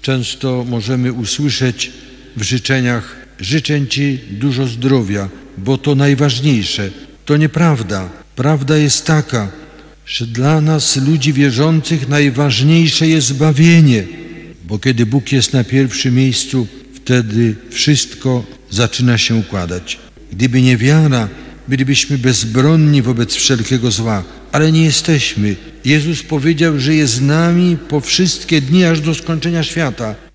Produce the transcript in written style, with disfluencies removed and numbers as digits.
Często możemy usłyszeć w życzeniach: życzę Ci dużo zdrowia, bo to najważniejsze. To nieprawda. Prawda jest taka, że dla nas, ludzi wierzących, najważniejsze jest zbawienie, bo kiedy Bóg jest na pierwszym miejscu, wtedy wszystko zaczyna się układać. Gdyby nie wiara, bylibyśmy bezbronni wobec wszelkiego zła, ale nie jesteśmy. Jezus powiedział, że jest z nami po wszystkie dni, aż do skończenia świata.